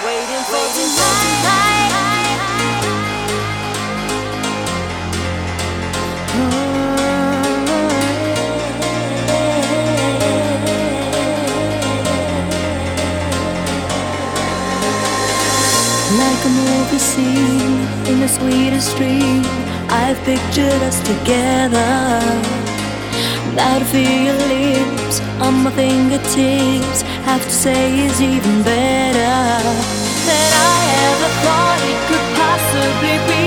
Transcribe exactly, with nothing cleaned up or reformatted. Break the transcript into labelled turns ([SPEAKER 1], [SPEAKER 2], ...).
[SPEAKER 1] waiting for tonight.
[SPEAKER 2] Like a movie scene in the sweetest dream, I've pictured us together. Now to feel your lips on my fingertips, have to say is even better than I ever thought it could possibly be.